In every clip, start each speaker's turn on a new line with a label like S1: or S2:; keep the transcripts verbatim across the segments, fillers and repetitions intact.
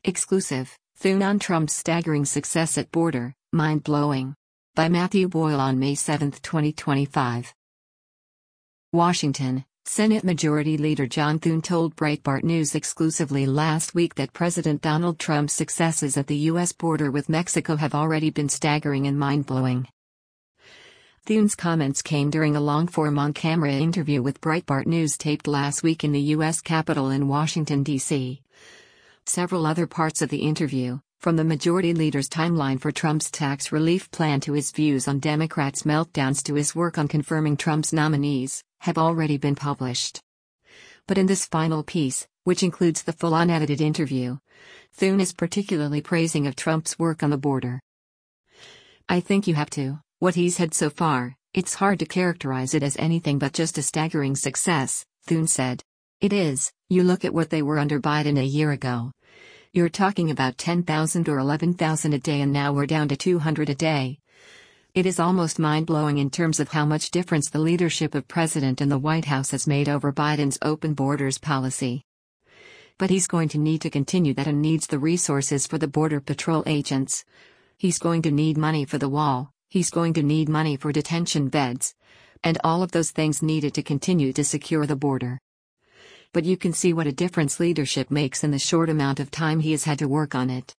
S1: Exclusive, Thune on Trump's staggering success at border, mind-blowing. By Matthew Boyle on May seventh, twenty twenty-five. Washington, Senate Majority Leader John Thune told Breitbart News exclusively last week that President Donald Trump's successes at the U S border with Mexico have already been staggering and mind-blowing. Thune's comments came during a long-form on-camera interview with Breitbart News taped last week in the U S Capitol in Washington, D C Several other parts of the interview, from the majority leader's timeline for Trump's tax relief plan to his views on Democrats' meltdowns to his work on confirming Trump's nominees, have already been published. But in this final piece, which includes the full unedited interview, Thune is particularly praising of Trump's work on the border. "I think you have to. What he's had so far, it's hard to characterize it as anything but just a staggering success," Thune said. "It is. You look at what they were under Biden a year ago. You're talking about ten thousand or eleven thousand a day, and now we're down to two hundred a day. It is almost mind-blowing in terms of how much difference the leadership of President and the White House has made over Biden's open borders policy. But he's going to need to continue that and needs the resources for the Border Patrol agents. He's going to need money for the wall, he's going to need money for detention beds, and all of those things needed to continue to secure the border. But you can see what a difference leadership makes in the short amount of time he has had to work on it."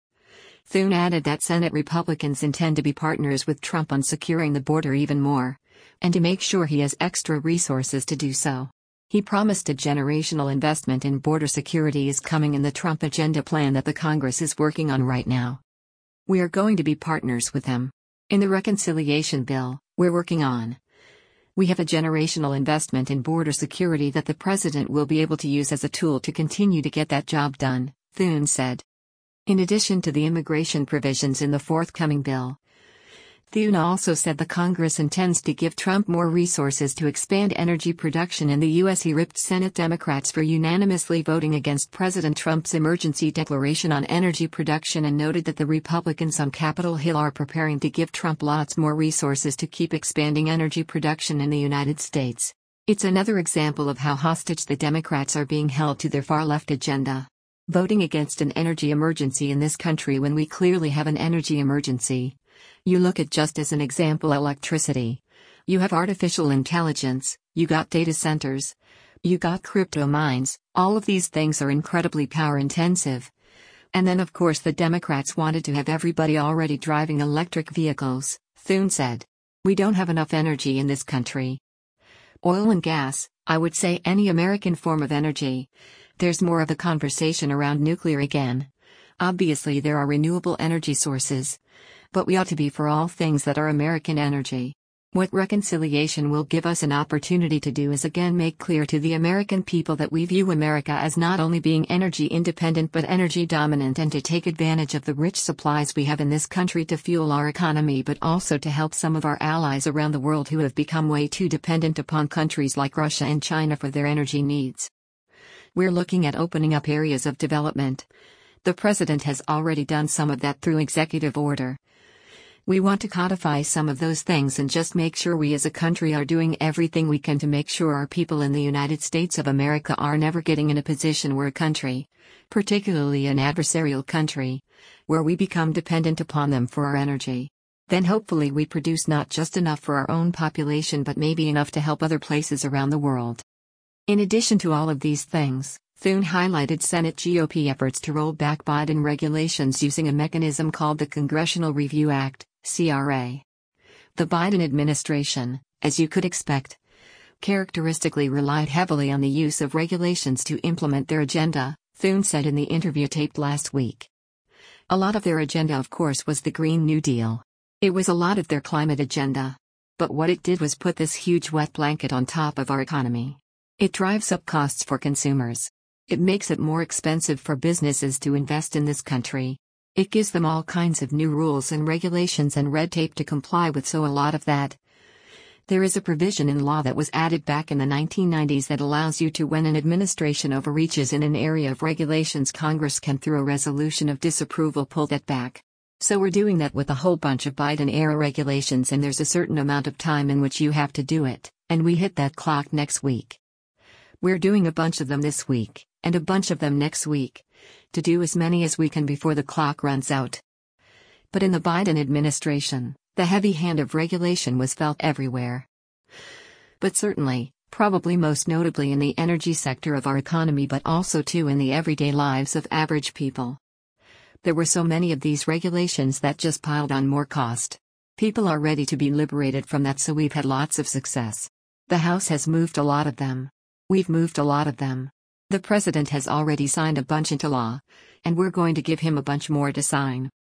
S1: Thune added that Senate Republicans intend to be partners with Trump on securing the border even more, and to make sure he has extra resources to do so. He promised a generational investment in border security is coming in the Trump agenda plan that the Congress is working on right now. "We are going to be partners with them. In the reconciliation bill we're working on, we have a generational investment in border security that the president will be able to use as a tool to continue to get that job done," Thune said. In addition to the immigration provisions in the forthcoming bill, Thune also said the Congress intends to give Trump more resources to expand energy production in the U S He ripped Senate Democrats for unanimously voting against President Trump's emergency declaration on energy production and noted that the Republicans on Capitol Hill are preparing to give Trump lots more resources to keep expanding energy production in the United States. "It's another example of how hostage the Democrats are being held to their far-left agenda. Voting against an energy emergency in this country when we clearly have an energy emergency. You look at just as an example electricity. You have artificial intelligence, you got data centers, you got crypto mines, all of these things are incredibly power intensive. And then of course the Democrats wanted to have everybody already driving electric vehicles," Thune said. "We don't have enough energy in this country. Oil and gas, I would say any American form of energy. There's more of a conversation around nuclear again. Obviously there are renewable energy sources. But we ought to be for all things that are American energy. What reconciliation will give us an opportunity to do is again make clear to the American people that we view America as not only being energy independent but energy dominant, and to take advantage of the rich supplies we have in this country to fuel our economy, but also to help some of our allies around the world who have become way too dependent upon countries like Russia and China for their energy needs. We're looking at opening up areas of development. The president has already done some of that through executive order. We want to codify some of those things and just make sure we as a country are doing everything we can to make sure our people in the United States of America are never getting in a position where a country, particularly an adversarial country, where we become dependent upon them for our energy. Then hopefully we produce not just enough for our own population but maybe enough to help other places around the world." In addition to all of these things, Thune highlighted Senate G O P efforts to roll back Biden regulations using a mechanism called the Congressional Review Act, C R A. The Biden administration, as you could expect, characteristically relied heavily on the use of regulations to implement their agenda, Thune said in the interview taped last week. A lot of their agenda, of course, was the Green New Deal. It was a lot of their climate agenda. But what it did was put this huge wet blanket on top of our economy. It drives up costs for consumers. It makes it more expensive for businesses to invest in this country. It gives them all kinds of new rules and regulations and red tape to comply with, so a lot of that. There is a provision in law that was added back in the nineteen nineties that allows you to, when an administration overreaches in an area of regulations, Congress can through a resolution of disapproval pull that back. So we're doing that with a whole bunch of Biden-era regulations, and there's a certain amount of time in which you have to do it, and we hit that clock next week. We're doing a bunch of them this week, And a bunch of them next week. To do as many as we can before the clock runs out. But in the Biden administration, the heavy hand of regulation was felt everywhere. But certainly, probably most notably in the energy sector of our economy, but also too in the everyday lives of average people. There were so many of these regulations that just piled on more cost. People are ready to be liberated from that, so we've had lots of success. The House has moved a lot of them. We've moved a lot of them. The president has already signed a bunch into law, and we're going to give him a bunch more to sign.